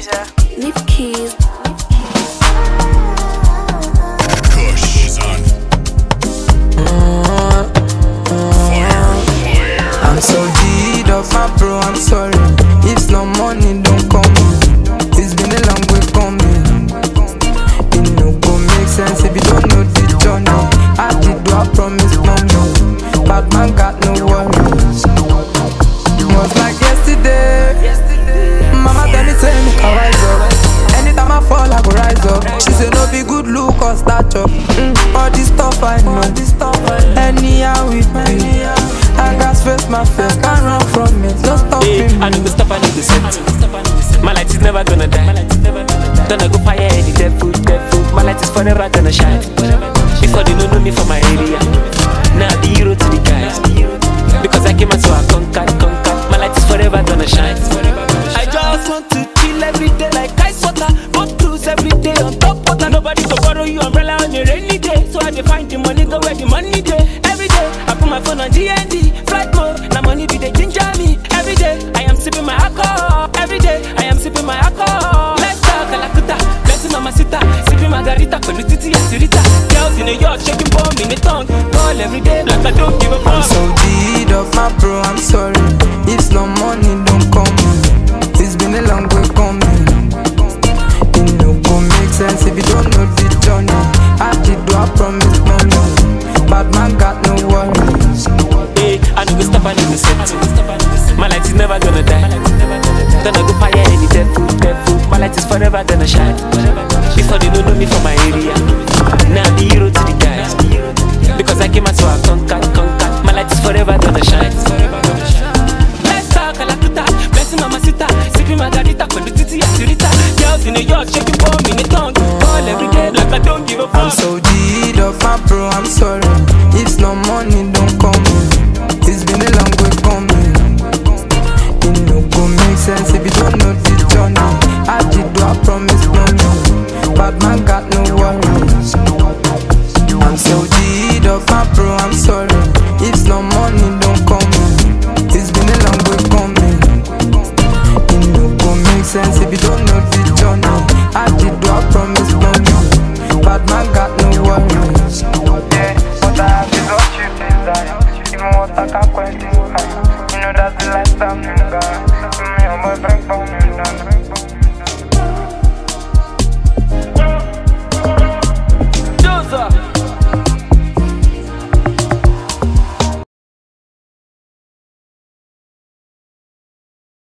Deezer. Leave keys. Kush is on I'm so deed of my bro, I'm sorry. If no money don't come, it's been a long way coming. It no go make sense if you don't know the journey. I did what I promised, mommy. Bad man got no worries. Was like yesterday. Mama tell me, I rise up. Anytime I fall, I go rise up. She say no be good look or stature. All this stuff I know. Anyhow with me. I got face my face, can't run from it. No stopping me. I need to stop, I need to set. My light is never gonna die. Gonna go fire any devil. My light is forever gonna shine. Before they don't know me from my area. Now the hero to the guys. Because I came out so I conquered. My light is forever gonna shine. I just want to chill every day like ice water. Go cruise every day on top water. Nobody go borrow you umbrella on a rainy day. So I define the money, go where the money day. Every day I put my phone on GND. Flight mode, now money be they ginger me. Every day I am sipping my alcohol. Every day I am sipping my alcohol. Let's talk Kalakuta, blessing mamacita. Sipping margarita, Titi and Sirita. Girls in New York shaking bomb in the tongue. Call every day like I don't give a fuck. I'm so deed of my bro, I'm sorry. If no money don't come, it's been a long way coming. It no go make sense if you don't know the journey. I did what I promised, mommy. Bad man got no worries. Hey, I need to stop, I need to set. My light is never gonna die. Gonna go fire any devil. My light is forever gonna shine. Before they don't know me from my area. Now the hero to the guys. Because I came out so I conquered. My light is forever gonna shine. Let's talk Kalakuta, blessing mamacita. Sipping margarita, Titi and Sirita. Girls in New York shaking bomb in the tongue. Call every day like I don't give a fuck. I'm so deed of my bro, I'm sorry. If no money don't come, it's been a long way coming. It no go make sense if you don't know the journey. I did what I promised, mommy. Bad man got no worries. I'm so deed of my bro, I'm sorry. If no money don't come, it's been a long way coming. It no go make sense if you don't know the journey. I did what I promised, mommy. Bad man got no worries. Yeah, what I have is what you desire. Even what I can't question. You know that's the lifestyle, nigga. Me and my friend.